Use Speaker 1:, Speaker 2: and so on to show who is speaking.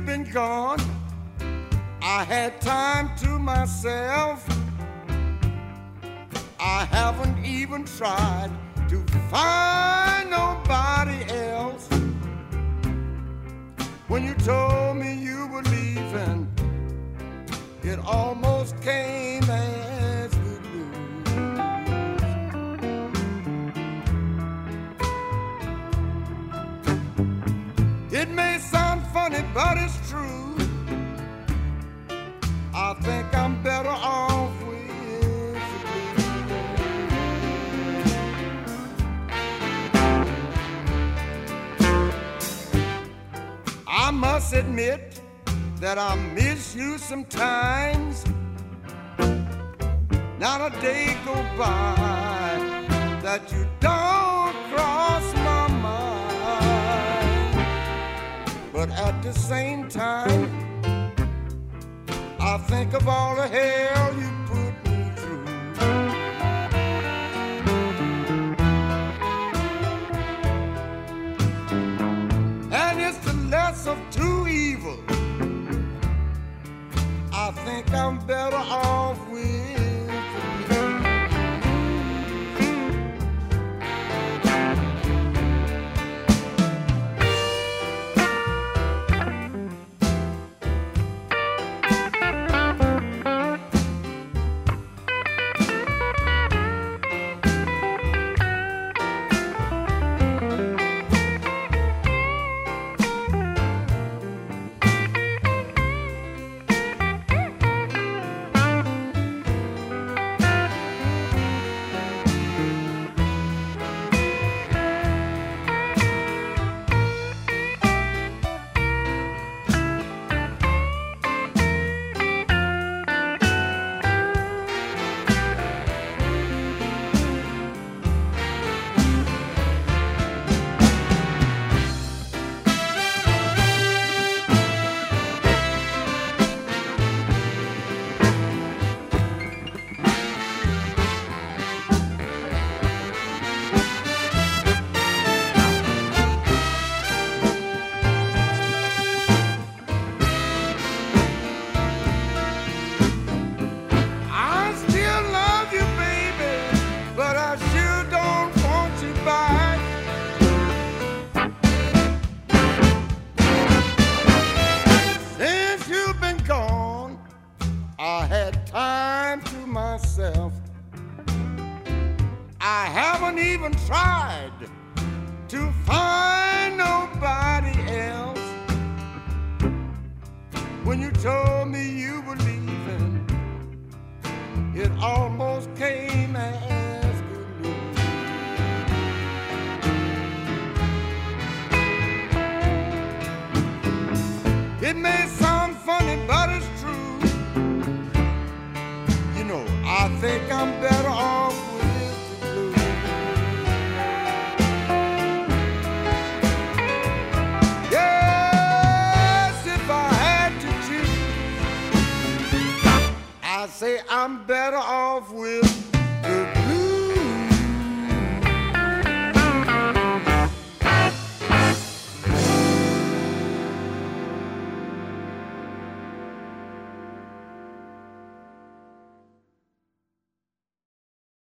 Speaker 1: been gone, I had time to myself. I haven't even tried to find nobody else. When you told me you were leaving, it almost came as good news. It may sound funny, but it's true. I think I'm better off with you. I must admit that I miss you sometimes. Not a day go by that you don't cross my mind. But at the same time, I think of all the hell you put me through. And it's the less of two evils. I think I'm better off with you. I haven't even tried to find nobody else. When you told me you were leaving, it almost came as good news. It may